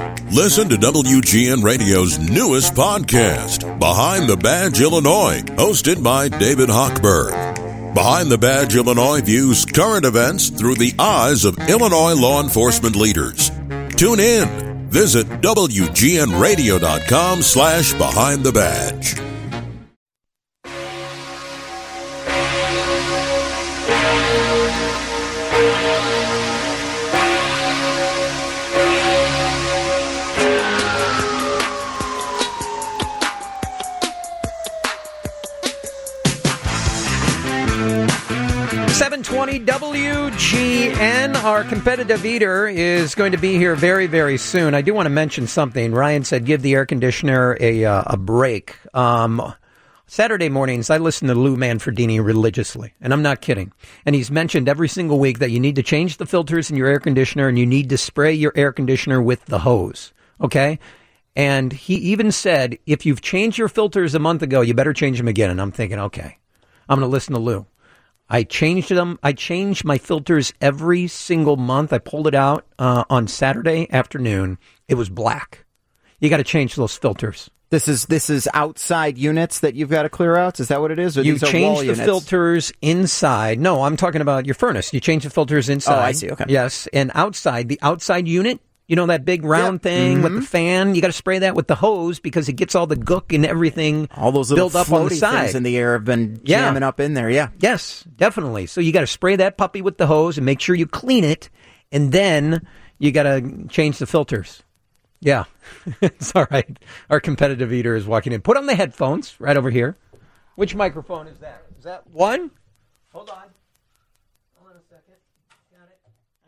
Listen to WGN Radio's newest podcast, Behind the Badge Illinois, hosted by David Hochberg. Behind the Badge Illinois views current events through the eyes of Illinois law enforcement leaders. Tune in. Visit WGNRadio.com/Behind the Badge. WGN, our competitive eater, is going to be here very, very soon. I do want to mention something. Ryan said give the air conditioner a break. Saturday mornings, I listen to Lou Manfredini religiously, and I'm not kidding. And he's mentioned every single week that you need to change the filters in your air conditioner and you need to spray your air conditioner with the hose, okay? And he even said, if you've changed your filters a month ago, you better change them again. And I'm thinking, okay, I'm going to listen to Lou. I changed them. I change my filters every single month. I pulled it out on Saturday afternoon. It was black. You got to change those filters. This is outside units that you've got to clear out? Is that what it is? Or you these are change wall the units? filters inside. No, I'm talking about your furnace. You change the filters inside. Oh, I see. Okay. Yes, and outside, the outside unit, you know, that big round thing with the fan, you got to spray that with the hose because it gets all the gook and everything all those little built up on the side. Things in the air have been jamming up in there, Yes, definitely. So you got to spray that puppy with the hose and make sure you clean it, and then you got to change the filters. Yeah, it's all right. Our competitive eater is walking in. Put on the headphones right over here. Which microphone is that? Is that one? Hold on. Hold on a second. Got it.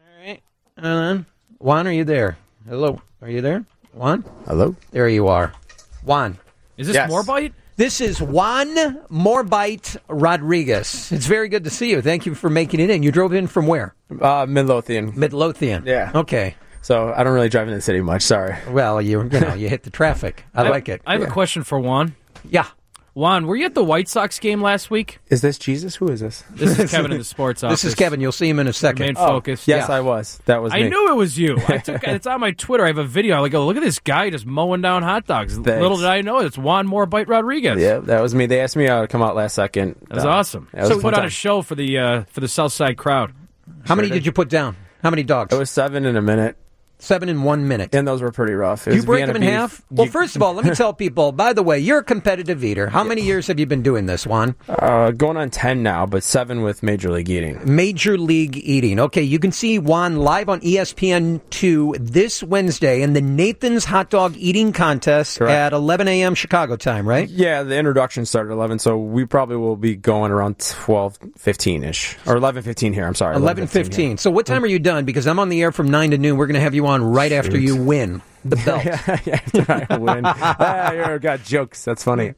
All right. Juan, are you there? Hello. Are you there? Juan? Hello. There you are. Juan. Is this Morbite? This is Juan Morbite Rodriguez. It's very good to see you. Thank you for making it in. You drove in from where? Midlothian. Midlothian. Yeah. Okay. So I don't really drive in the city much. Sorry. Well, you hit the traffic. I like it. I have a question for Juan. Yeah. Juan, were you at the White Sox game last week? Is this Jesus? Who is this? This is Kevin in the sports office. This is Kevin. You'll see him in a second. Main focus. Yes, I was. That was me. I knew it was you. It's on my Twitter. I have a video. I go, look at this guy just mowing down hot dogs. Thanks. Little did I know it's Juan Morbite Rodriguez. Yeah, that was me. They asked me to come out last second. That was awesome. Yeah, so put on a show for the South Side crowd. How many did you put down? How many dogs? It was 7 in a minute. 7 in 1 minute. And those were pretty rough. You break them in half? Well, first of all, let me tell people, by the way, you're a competitive eater. How many years have you been doing this, Juan? Going on 10 now, but 7 with Major League Eating. Major League Eating. Okay, you can see Juan live on ESPN2 this Wednesday in the Nathan's Hot Dog Eating Contest at 11 a.m. Chicago time, right? Yeah, the introduction started at 11, so we probably will be going around 12:15-ish. Or 11:15 here, I'm sorry. 11:15. So what time are you done? Because I'm on the air from 9 to noon. We're going to have you on right after you win the belt. After I win. You got jokes. That's funny.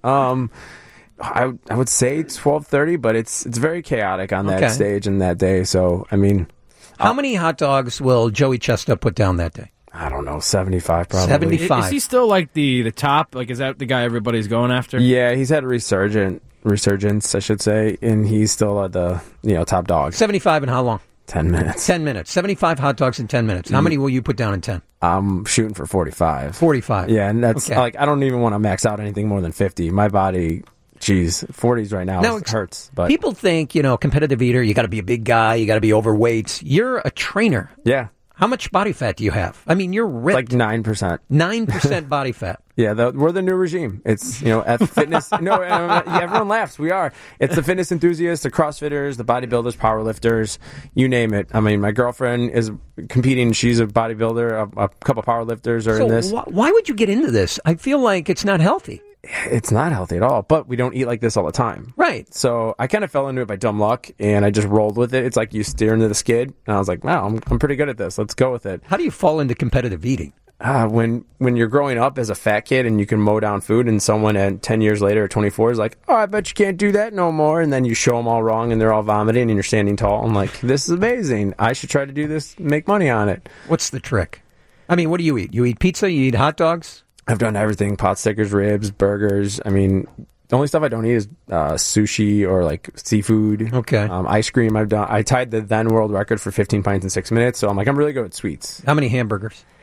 I would say 12:30, but it's very chaotic on that stage and that day. So, I mean... How many hot dogs will Joey Chestnut put down that day? I don't know, 75 probably. 75. Is he still like the top? Like, is that the guy everybody's going after? Yeah, he's had a resurgence, I should say, and he's still the top dog. 75 in how long? 10 minutes. 10 minutes. 75 hot dogs in 10 minutes. How many will you put down in 10? I'm shooting for 45. 45. Yeah, and that's like, I don't even want to max out anything more than 50. My body, 40s right now hurts. But people think, competitive eater, you got to be a big guy, you got to be overweight. You're a trainer. Yeah. How much body fat do you have? I mean, you're ripped. Like 9%. 9% body fat. Yeah, we're the new regime. It's, at fitness. No, everyone laughs. We are. It's the fitness enthusiasts, the CrossFitters, the bodybuilders, powerlifters, you name it. I mean, my girlfriend is competing. She's a bodybuilder. A couple powerlifters are in this. Why would you get into this? I feel like it's not healthy. It's not healthy at all, but we don't eat like this all the time. Right. So I kind of fell into it by dumb luck, and I just rolled with it. It's like you steer into the skid, and I was like, wow, I'm pretty good at this. Let's go with it. How do you fall into competitive eating? When you're growing up as a fat kid and you can mow down food, and someone at 10 years later at 24 is like, oh, I bet you can't do that no more, and then you show them all wrong, and they're all vomiting, and you're standing tall. I'm like, this is amazing. I should try to do this, make money on it. What's the trick? I mean, what do you eat? You eat pizza? You eat hot dogs? I've done everything, pot stickers, ribs, burgers. I mean, the only stuff I don't eat is sushi or like seafood. Okay. Ice cream I've done. I tied the then world record for 15 pints in 6 minutes, so I'm really good at sweets. How many hamburgers?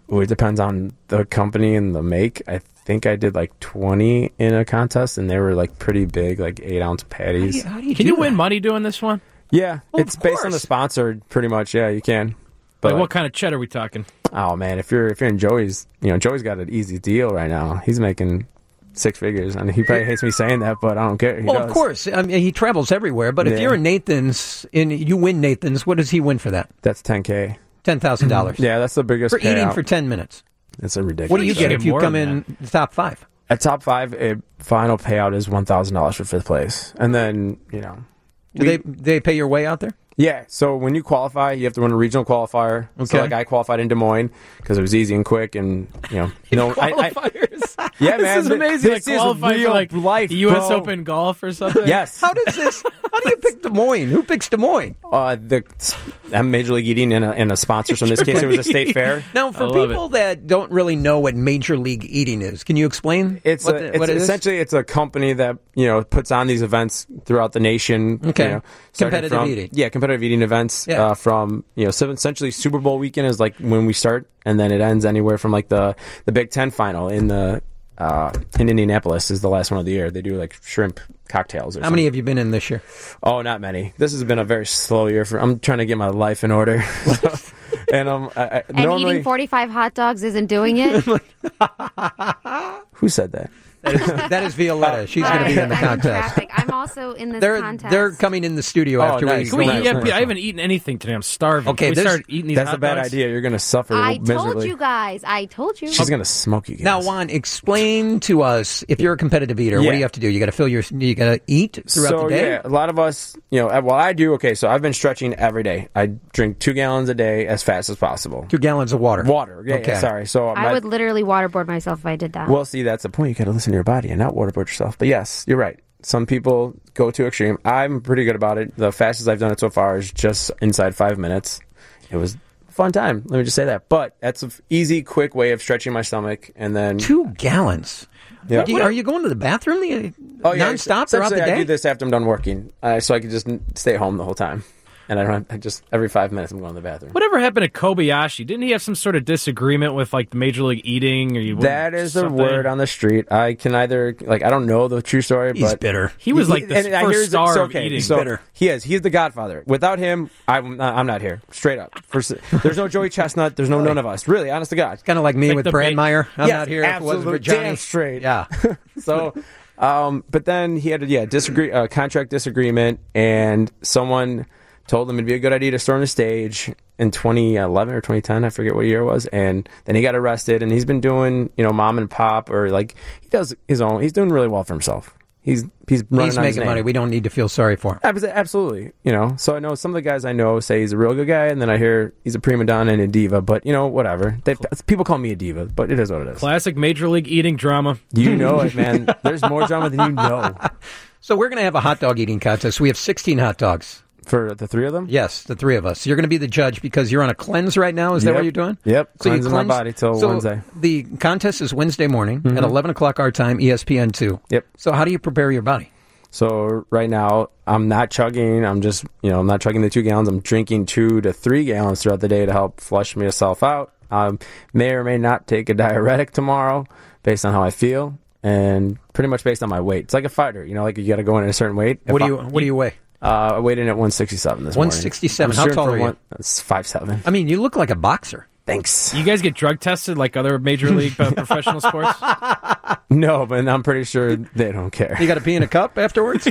It depends on the company and the make. I think I did like 20 in a contest, and they were like pretty big, like 8-ounce patties. How do you Can do you win that? money doing this one? Yeah, Well, it's of based on the course. sponsor, pretty much. Yeah, you can. But Like, what kind of cheddar are we talking? oh man, if you're in Joey's, Joey's got an easy deal right now. He's making 6 figures, and he probably hates me saying that, but I don't care. He Well, does. of course. I mean, he travels everywhere. But if Yeah. you're in Nathan's and you win Nathan's, what does he win for that? That's $10K. $10,000. Yeah, that's the biggest For eating payout. for 10 minutes. It's a ridiculous. What do you get Get if you more come than in the top 5? At top 5, a final payout is $1,000 for 5th place, and then Do they pay your way out there? Yeah, so when you qualify, you have to run a regional qualifier. So Okay. like I qualified in Des Moines because it was easy and quick, and Qualifiers. yeah, This man, is amazing. This like is qualifying real for like life, the U.S. bro. Open golf or something. Yes, How does this? How do you pick Des Moines? Who picks Des Moines? I'm Major League Eating and a sponsor. So in this case, it was a state fair. Now, for I love people that don't really know what Major League Eating is, can you explain It's what it is? essentially it's a company that puts on these events throughout the nation. Okay. Starting Competitive from- eating. Yeah, competitive eating events. Yeah. From so essentially Super Bowl weekend is like when we start, and then it ends anywhere from like the Big Ten final in Indianapolis is the last one of the year. They do like shrimp cocktails. Or How many have you been in this year? Oh, not many. This has been a very slow year. I'm trying to get my life in order. And I And normally, eating 45 hot dogs isn't doing it? who said that? That is Violetta. She's going to be in the I'm in contest. traffic. I'm also in this They're contest. coming in the studio Oh, after nice. we Can we go Nice, eat? on. nice. I haven't eaten anything today. I'm starving. Okay, Can we this- start eating these That's a hot bad dogs? idea. You're going to suffer I miserably. told you guys. I told you. She's going to smoke you guys. Now, Juan, explain to us if you're a competitive eater. What Yeah. do you have to do? You got to eat throughout so, the day. yeah, a lot of us, I do, okay, so I've been stretching every day. I drink 2 gallons a day as fast as possible. 2 gallons of water. Water, yeah, Okay. sorry. So I would literally waterboard myself if I did that. Well, see, that's the point. You got to listen to your body and not waterboard yourself. But yes, you're right. Some people go too extreme. I'm pretty good about it. The fastest I've done it so far is just inside 5 minutes. It was a fun time. Let me just say that. But that's an easy, quick way of stretching my stomach. And then 2 gallons. Yeah. Are you going to the bathroom nonstop throughout the Essentially, day? I do this after I'm done working, so I can just stay home the whole time. And I don't have, just every 5 minutes I'm going to the bathroom. Whatever happened to Kobayashi? Didn't he have some sort of disagreement with like the Major League Eating? Or you That is the something? word on the street. I can either I don't know the true story, He's but bitter. He was like the and I hear first it's star of okay, eating. So Bitter. he is. He's the Godfather. Without him, I'm not here. Straight up. There's no Joey Chestnut. There's no none of us. Really, honest to God. Kind of like me Like with the Brandmeier. I'm Yes, not here if it wasn't for absolute Johnny. damn straight. Yeah. So, but then he had a contract disagreement, and someone told him it'd be a good idea to storm the stage in 2011 or 2010, I forget what year it was, and then he got arrested, and he's been doing, mom and pop, or like he does his own. He's doing really well for himself. He's running He's on his making name. money. We don't need to feel sorry for him. Absolutely, So I know some of the guys I know say he's a real good guy, and then I hear he's a prima donna and a diva. But whatever. People call me a diva, but it is what it is. Classic Major League Eating drama. You know it, man. There's more drama than you know. So we're going to have a hot dog eating contest. We have 16 hot dogs. For the 3 of them? Yes, the 3 of us. You're going to be the judge because you're on a cleanse right now. Is that Yep. what you're doing? Yep. So you Cleansing my body till so Wednesday. The contest is Wednesday morning at 11 o'clock our time, ESPN2. Yep. So how do you prepare your body? So right now, I'm not chugging. I'm just, I'm not chugging the 2 gallons. I'm drinking 2 to 3 gallons throughout the day to help flush myself out. May or may not take a diuretic tomorrow based on how I feel and pretty much based on my weight. It's like a fighter, like you got to go in at a certain weight. What do you weigh? I weighed in at 167 this morning. 167. I'm How shooting tall for are you? That's 5'7". I mean, you look like a boxer. Thanks. You guys get drug tested like other Major League professional sports? No, but I'm pretty sure they don't care. You got to pee in a cup afterwards?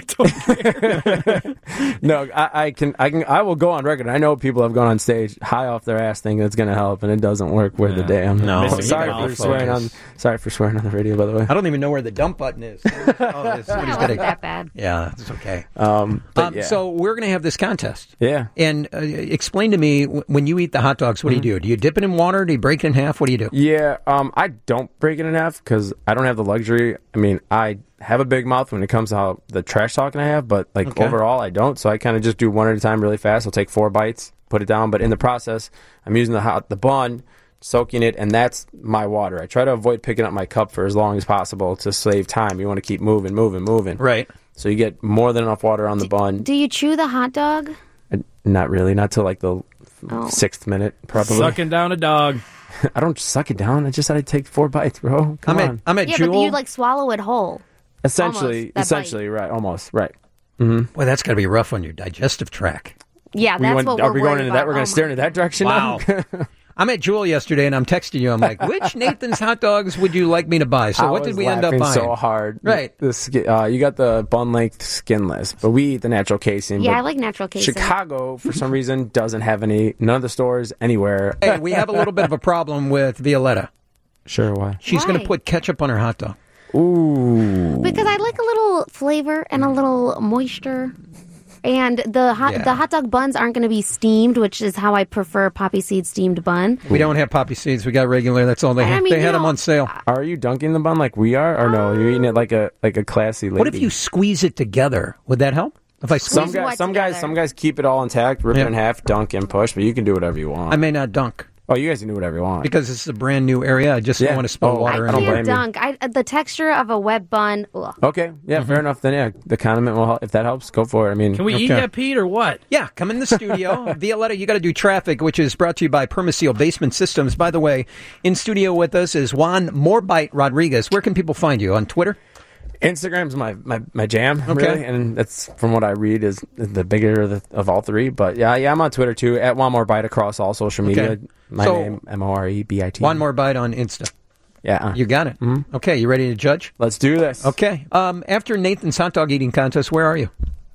No, I will go on record. I know people have gone on stage high off their ass thinking it's going to help, and it doesn't work worth the damn. No. Missing sorry golf for swearing on. focus. Sorry for swearing on the radio, by the way. I don't even know where the dump button is. Oh, it's what he's That gonna- wasn't that bad. Yeah, it's okay. But yeah. So we're going to have this contest. Yeah. And explain to me, when you eat the hot dogs, what do you do? Do you dip it in water? Do you break it in half? What do you do? Yeah, I don't break it in half because I don't have the luxury. I mean, I have a big mouth when it comes to how the trash talking I have, but like Okay. overall, I don't. So I kind of just do one at a time really fast. I'll take 4 bites, put it down, but in the process, I'm using the bun, soaking it, and that's my water. I try to avoid picking up my cup for as long as possible to save time. You want to keep moving. Right. So you get more than enough water on the bun. Do you chew the hot dog? Not really, not till like the 6th minute, probably. Sucking down a dog. I don't suck it down. I just said I'd take 4 bites, bro. Come on. I'm at Yeah, Jewel. but you like swallow it whole. Essentially, Almost, that bite. right, almost, right. Boy, that's got to be rough on your digestive tract. Yeah, that's what Are we're we going worried into about. that? We're going to steer into that direction Wow. now? I'm at Jewel yesterday, and I'm texting you. I'm like, which Nathan's hot dogs would you like me to buy? So I what did was we end up laughing buying? so hard. Right. You got the bun length skinless, but we eat the natural casing. Yeah, but I like natural casing. Chicago, for some reason, doesn't have any. None of the stores anywhere. Hey, we have a little bit of a problem with Violetta. Sure, why? She's going to Why? put ketchup on her hot dog. Ooh. Because I like a little flavor and a little moisture. And the hot dog buns aren't going to be steamed, which is how I prefer poppy seed steamed bun. We don't have poppy seeds. We got regular. That's all they I have. mean, They you had them know, on sale. Are you dunking the bun like we are, or no? You're eating it like a classy lady. What if you squeeze it together? Would that help? If I squeeze Squeeze some what guys together? keep it all intact, rip Yeah. it in half, dunk and push, but you can do whatever you want. I may not dunk oh, you guys can do whatever you want. because this is a brand new area. I just don't Yeah. want to spill Oh, water I I don't in blame can't you. dunk. The texture of a wet bun. Ugh. Okay, yeah, fair enough. Then yeah, the condiment will help. If that helps, go for it. I mean, Can we eat Okay. that, Pete, or what? Yeah, come in the studio. Violetta, you got to do traffic, which is brought to you by Permaseal Basement Systems. By the way, in studio with us is Juan Morbite Rodriguez. Where can people find you? On Twitter? Instagram's my jam, Okay. really, and that's from what I read is the bigger of all three. But yeah, I'm on Twitter too at Juan Morbite across all social media. Okay. My So- name Morebit. Juan Morbite on Insta. Yeah, You got it. Okay, you ready to judge? let's do this. Okay. After Nathan's hot dog eating contest, where are you?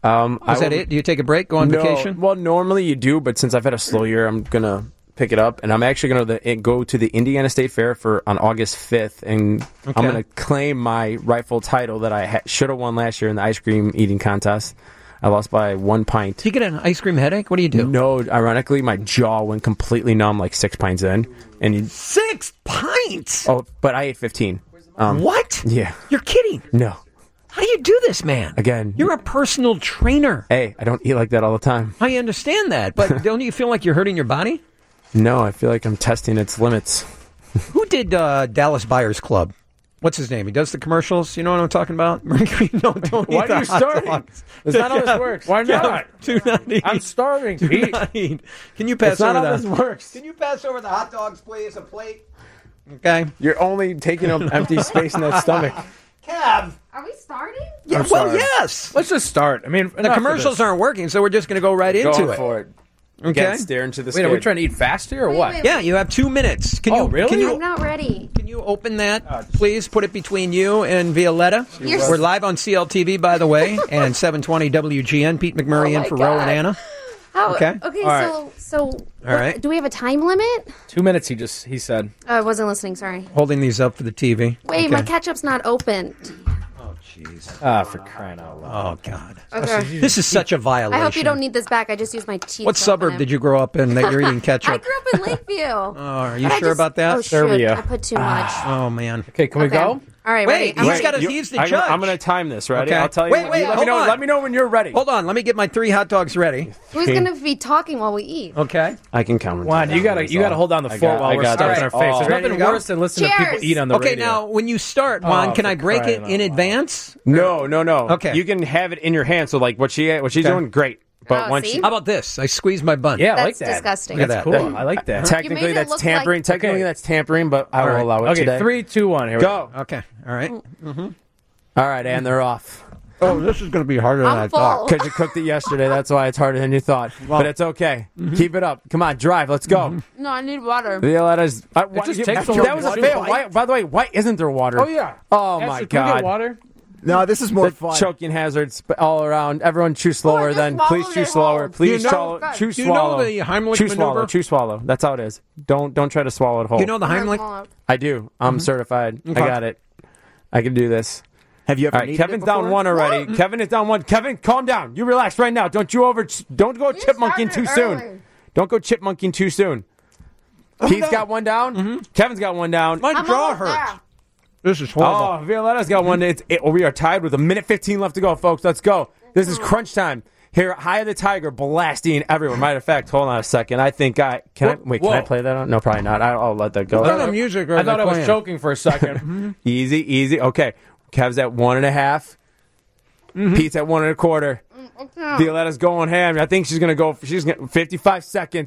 Is that it? Do you take a break, go on No, vacation? well, normally you do, but since I've had a slow year, I'm gonna pick it up, and I'm actually gonna go to the Indiana State Fair on August 5th, and Okay. I'm gonna claim my rightful title that I should have won last year in the ice cream eating contest. I lost by 1 pint. Do you get an ice cream headache? What do you do? No, ironically, my jaw went completely numb like 6 pints in, and 6 pints? but I ate 15. What? Yeah, You're kidding. no. How do you do this, man? Again, You're a personal trainer. Hey, I don't eat like that all the time. I understand that, but don't you feel like you're hurting your body? No, I feel like I'm testing its limits. Who did Dallas Buyers Club? What's his name? He does the commercials. You know what I'm talking about? Mercury. No, don't Why eat the are you hot starting? dogs. That's not how this works. Why not? Do not eat. I'm starving, Do Pete. not eat. Can you pass That's not over how the? this works. Can you pass over the hot dogs, please? A plate. Okay. You're only taking up empty space in that stomach. Cav. Are we starting? Yeah. I'm Well, sorry. yes. Let's just start. I mean, The commercials aren't working, so we're just going to go right into Go it. for it. Okay. Again, stare into the Wait, skid. are we trying to eat fast here or what? wait. Yeah, you have 2 minutes. Can you? Oh, really? Can I'm you? not ready. Can you open that, please? Put it between you and Violetta. You're We're live on CLTV, by the way, and 720 WGN. Pete McMurray in my for Roe and God. Anna. How, Okay. Okay. All So. All right. Do we have a time limit? 2 minutes, he said. Oh, I wasn't listening. Sorry. Holding these up for the TV. Wait, Okay. my ketchup's not open. Oh, jeez. Ah, for crying out loud. Oh, God. Okay. This is such a violation. I hope you don't need this back. I just used my teeth. What suburb did you grow up in that you're eating ketchup? I grew up in Lakeview. Oh, are you But I sure just- about that? Oh, shoot. Serbia. I put too much. Oh, man. Okay, can we Okay. go? All right, Wait, ready? he's got to. He's the judge. I'm going to time this. Ready? Okay. I'll tell you. Wait, when wait, you let me hold know. on. Let me know when you're ready. Hold on. Let me get my 3 hot dogs ready. Who's going to be talking while we eat? Okay. I can count. Juan, you gotta hold down the fort while we're stuffing our face. There's Ready to nothing go? worse than listening to Cheers. people eat on the Okay, radio. now, when you start, Juan, Oh, can I for break it crying out in loud. advance? No. Okay. You can have it in your hand. So like what she's Okay. doing, great. But Oh, once see? she, How about this? I squeeze my bun. Yeah, I like That's that. disgusting. Look at That's that. cool. I like that. technically You made it that's look tampering. like- Technically Okay. that's tampering, but I will right. allow it Okay, today. 3, 2, 1. Here we Go. Okay. All right. All right, and they're off. Oh, this is going to be harder than I I'm thought. full. Because you cooked it yesterday. That's why it's harder than you thought. But it's okay. Keep it up. Come on, drive. Let's go. No, I need water. Violetta's. just takes a that was a little fail. bite. Why, by the way, why isn't there water? Oh, yeah. Oh, Ashley, my can we God. get water? No, this is more The fun. choking hazards all around. Everyone chew slower. just Then swallowed please chew it slower. whole. Please You know- chew do you know swallow. the Heimlich chew swallow. maneuver? Chew swallow. That's how it is. Don't try to swallow it whole. You know the Heimlich? I do. I'm certified. Okay. I got it. I can do this. Have you ever All right, needed Kevin's it down before? 1 already. Kevin is down 1. Kevin, calm down. You relax right now. Don't go chipmunking too soon. Don't go chipmunking too soon. Pete's got 1 down. Kevin's got 1 down. My jaw hurts. This is horrible. Oh, Violetta's got 1. We are tied with 1:15 left to go, folks. Let's go. This is crunch time. Here, High of the Tiger blasting everywhere. Matter of fact, hold on a second. I think can I Whoa. play that on? No, probably not. I'll let that go. What kind of music are I thought they I was playing? choking for a second. Easy. Okay. Kev's at 1.5. Pete's at 1.25. Violetta's going ham. I think she's gonna go. 55 seconds.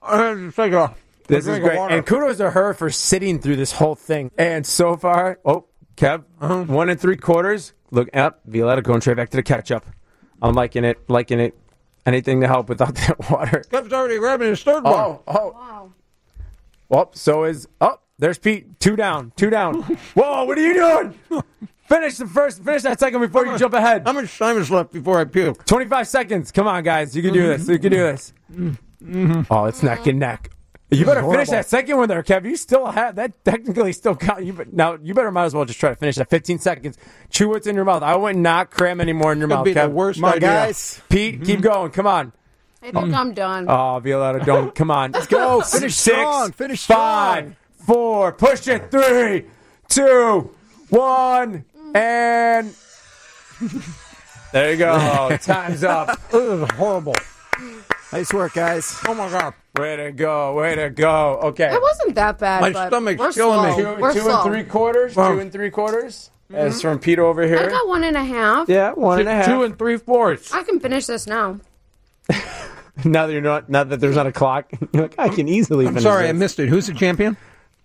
This is great. And kudos to her for sitting through this whole thing. And so far, Kev, 1 3/4. Look up, Violetta going straight back to the ketchup. I'm liking it. Anything to help without that water. Kev's already grabbing his third one. Wow. Well, there's Pete. 2 down. Whoa, what are you doing? Finish that second before you jump ahead. How much time is left before I puke? 25 seconds. Come on, guys. You can do this. Oh, it's neck and neck. You better finish that second one there, Kev. You still have that technically still count. Now you might as well just try to finish that 15 seconds. Chew what's in your mouth. I would not cram any more in your mouth, Be Kev. the worst idea. Guys. Pete, keep going. Come on. I think I'm done. Oh, Violetta, don't. Come on. Let's go. Finish 6, strong. Finish 5, 4. Push it. 3, 2, 1, and there you go. Time's up. This is horrible. Nice work, guys. Oh, my God. Way to go. Okay. It wasn't that bad. My but stomach's we're killing me. slow. We're 2 slow. 3/4. Wow. 2 3/4. As from Pete over I here. got 1.5. Yeah, 1.5. 2 3/4. I can finish this now. Now that there's not a clock, you're like, I can easily. I'm sorry, I missed it. Who's the champion?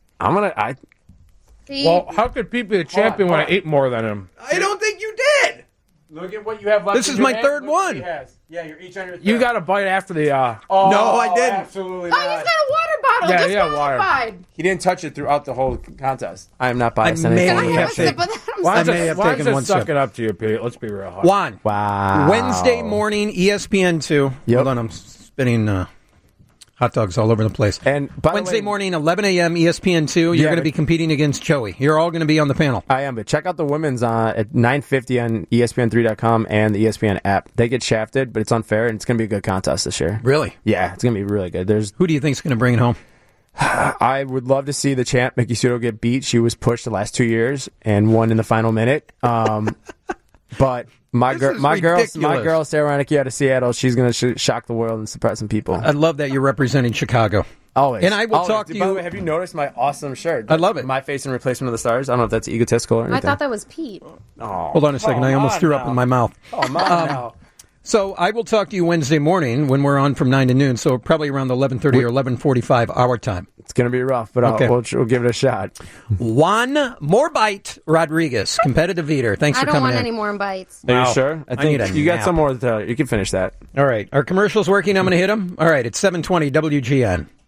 See? Well, how could Pete be the champion when I ate more than him? I don't think you did. Look at what you have left. This is my third one. Yeah, you're each on your third. You got a bite after the. Oh, No, I didn't. Absolutely Oh, he's got not. a water bottle. Yeah, yeah, water. Disqualified. He didn't touch it throughout the whole contest. I am not biased. I in may Can I anything. have have a sip taken- of that? I'm Why sorry. may have don't taken you one suck sip. it up to you, Pete? Let's be real. Juan. Wow. Wednesday morning, ESPN2. Yep. Hold on, I'm spinning hot dogs all over the place. And by the Wednesday way- morning, 11 a.m., ESPN2. You're Yeah, going to be competing against Joey. You're all going to be on the panel. I am, but check out the women's at 9:50 on ESPN3.com and the ESPN app. They get shafted, but it's unfair, and it's going to be a good contest this year. Really? Yeah, it's going to be really good. Who do you think is going to bring it home? I would love to see the champ, Miki Sudo, get beat. She was pushed the last 2 years and won in the final minute. But my girl, Sarah Reineke out of Seattle, she's going to shock the world and surprise some people. I love that you're representing Chicago. Always. And I will Always. talk to By you- the way, have you noticed my awesome shirt? I love it. My face in replacement of the stars. I don't know if that's egotistical or anything. I thought that was Pete. Hold on a second. I almost threw up in my mouth. Come on now. So I will talk to you Wednesday morning when we're on from 9 to noon, so probably around 11:30 or 11:45 our time. It's going to be rough, but Okay. we'll give it a shot. Juan Morbite Rodriguez, competitive eater. Thanks I for don't coming want in. any more bites. Are Wow. you sure? I need think a you got nap. some more. You can finish that. All right. Our commercial's working. I'm going to hit them. All right. It's 7:20 WGN.